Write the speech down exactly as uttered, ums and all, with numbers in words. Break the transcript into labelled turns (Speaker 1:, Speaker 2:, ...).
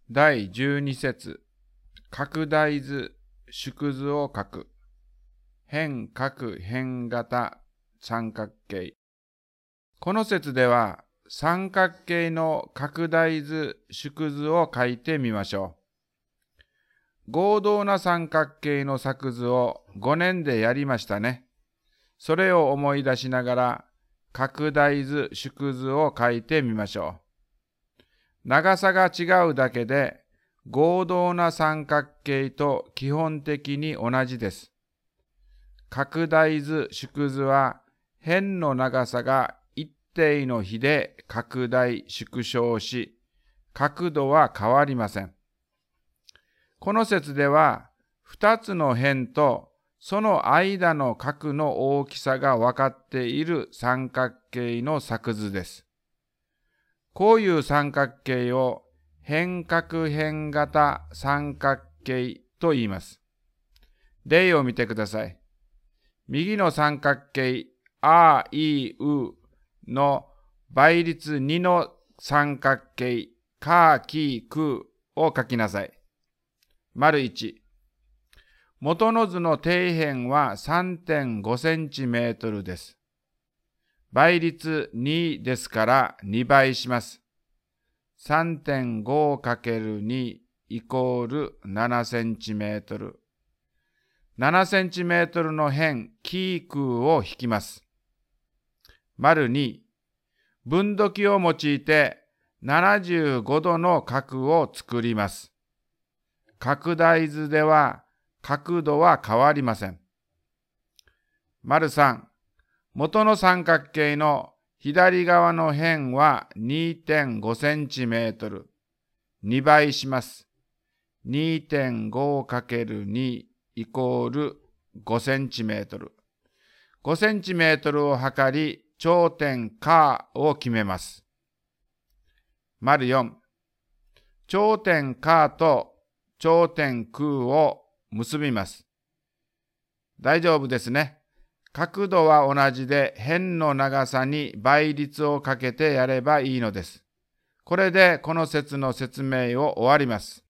Speaker 1: だいじゅうに節、拡大図、縮図を書く。辺角辺型三角形。この節では三角形の拡大図、縮図を書いてみましょう。合同な三角形の作図をごねんでやりましたね。それを思い出しながら拡大図、縮図を書いてみましょう。長さが違うだけで合同な三角形と基本的に同じです。拡大図、縮図は辺の長さが一定の比で拡大、縮小し、角度は変わりません。この節では二つの辺とその間の角の大きさが分かっている三角形の作図です。こういう三角形を辺角辺型三角形と言います。例を見てください。右の三角形あいうの倍率にの三角形かきくを書きなさい。丸いち。元の図の底辺は さんてんごセンチメートルです。倍率にですからにばいします。さんてんごかけるに イコールななセンチメートル。ななセンチメートルの辺、キー空を引きます。丸に、分度器を用いてななじゅうごどの角を作ります。拡大図では角度は変わりません。丸さん、元の三角形の左側の辺は にてんごセンチメートル。にばいします。にてんごかけるに イコールごセンチメートル。ごセンチメートルを測り、頂点かを決めます。丸よん、頂点かと頂点空を結びます。大丈夫ですね。角度は同じで辺の長さに倍率をかけてやればいいのです。これでこの節の説明を終わります。